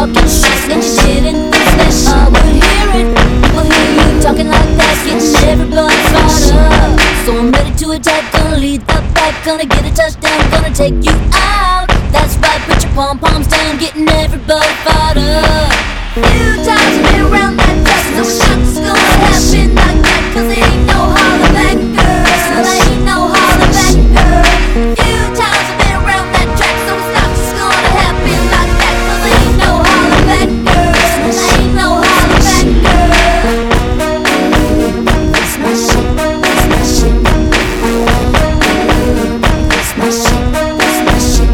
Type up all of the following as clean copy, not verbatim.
talking shit when you didn't fix that shit. I will hear it, people hear you talking like that, getting everybody fired up. So I'm ready to attack, gonna lead the pack, gonna get a touchdown, gonna take you out. That's right, put your pom-poms down, getting everybody fired up. Few times I've been around that track, so it's not just gonna happen like that, 'cause it ain't no holler back, girl. Ain't no holler back, girl. Few times I've been around that track, so it's not just gonna happen like that, 'cause it ain't no holler back, girl. Ain't no holler back, girl. That's my shit, that's my shit. That's my shit, that's my shit.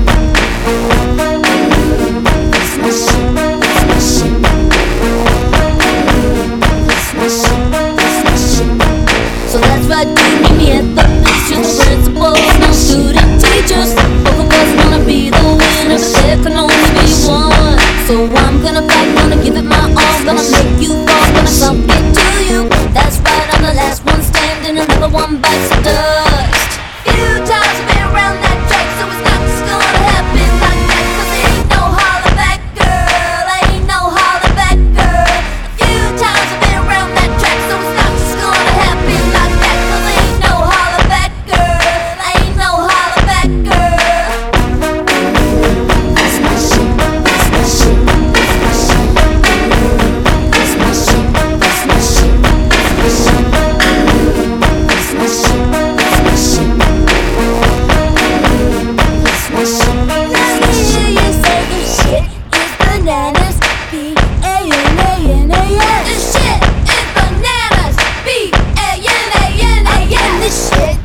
That's my shit, that's my shit. So that's right, you meet me at the beach. You're the principals, no student teachers. Both of us wanna be the winner, but there can only be one. So I'm gonna fight, gonna give it my all, gonna make you fall, gonna come get to you. That's right, I'm the last one standing, another one bites the dust. Few times I've been around that track, so it's not just gonna happen like that, 'cause it ain't no holler back, girl. Ain't no holler back, girl. A few times I've been around that track, so it's not just gonna happen like that, 'cause it ain't no holler back, girl. Ain't no holler back, girl. That's my shit, that's my shit, that's my shit. That's my shit, that's my shit, that's my shit. That's my shit, that's my shit. That's my shit, that's my shit. Let me hear you say this shit is bananas, B-A-N-A-N-A-S. This shit is bananas, B-A-N-A-N-A-S. This shit